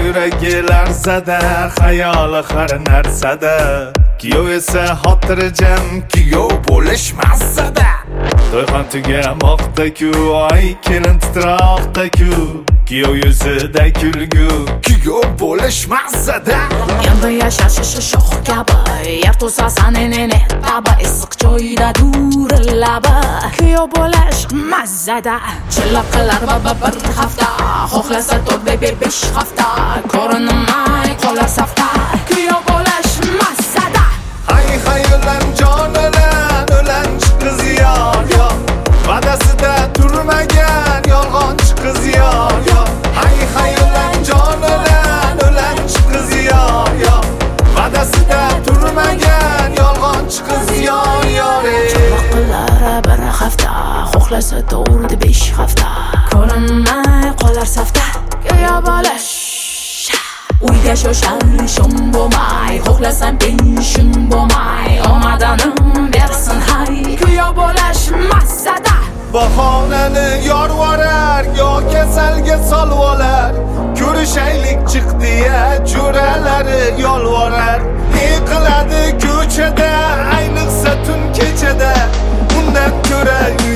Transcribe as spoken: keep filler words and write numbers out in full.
yuragi larzada, xayoli har narsada. Kuyov esa xotirjam, kuyov bo'lish mazzada. To'yxon tugamoqda-ku, ay kelin titroqda-ku. Kuyov yuzida kulgu, kuyov bo'lish mazzada. Endi yashash shoh kabi, yer to'sa sanini taba, issiq joyda durillaba. Kuyov bo'lish mazzada. Chillaq qilar baba bir hafta, xohlasa to'rt besh hafta, ko'rinmay qolar safda. Kuyov bo'lish mazzada. Hay haylan jonidan o'lanchi qiz yor yor, va'dasida turmagan yolg'onchi qiz yor yor. Hay haylan jonidan o'lanchi qiz yor yor, va'dasida turmagan yolg'onchi qiz yor yor. Qilar bir hafta, xohlasa to'rt besh hafta, ko'rinmay qolar safda. Kuyov bo'lish uyga shoshilishim bo'lmay, xohlasam penshim bo'lmay, omadim bersin hay. Kuyov bo'lish mazzada. Bahonani yorvorar, yo kasalga solvolar. Ko'rishaylik chiq deya jo'ralari yolvorar. Yiqiladi ko'chada, ayniqsa tun kechada. Undan ko'ra